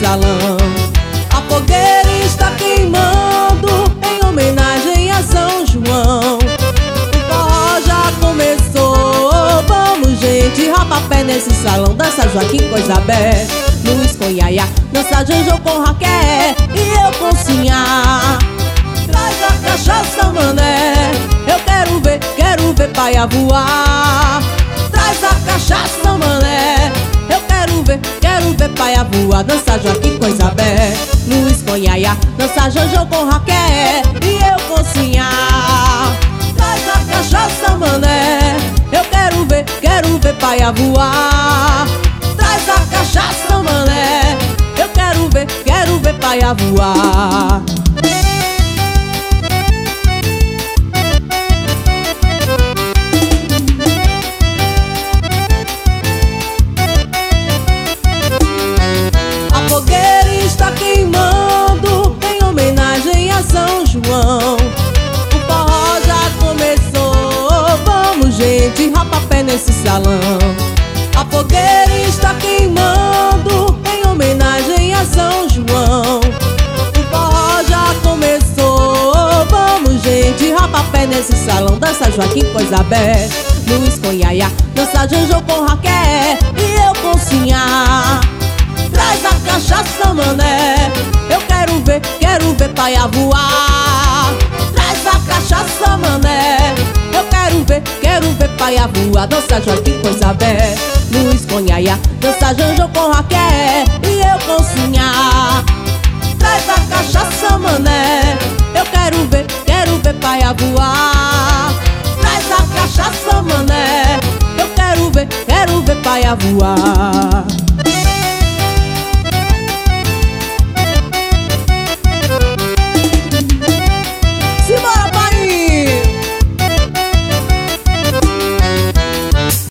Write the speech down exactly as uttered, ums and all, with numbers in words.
salão. A fogueira está queimando em homenagem a São João. O forró já começou, vamos gente, rapapé nesse salão. Dança Joaquim Coisabé, Luiz com Yaya, dança Janjô com Raquel e eu com Sinhá. Traz a cachaça, mané, eu quero ver, quero ver paia voar. Traz a cachaça, mané, eu quero ver, quero ver paia voar. Dança Joaquim Coisabé, Luiz com Yaya, dança Janjô com Raquel e eu com Sinhá. Traz a cachaça, mané, eu quero ver, quero ver paia voar. Traz a cachaça, mané, eu quero ver, quero ver paia voar. A fogueira está queimando em homenagem a São João. O forró já começou, vamos gente, rapapé nesse salão. A fogueira está queimando em homenagem a São João. O forró já começou, vamos gente, rapapé nesse salão. Dança Joaquim Coisabé, Luiz com Yaya, dança Janjô com Raquel e eu com Sinhá. Traz a cachaça, mané, eu quero ver, quero ver paia voar. Traz a cachaça, mané, eu quero ver, quero ver paia voar. Dança Joaquim Coisabé, Luiz com Yaya, dança Janjô com Raquel e eu com Sinhá. Traz a cachaça, mané, eu quero ver, quero ver paia voar. Traz a cachaça, mané, eu quero ver, quero ver paia voar.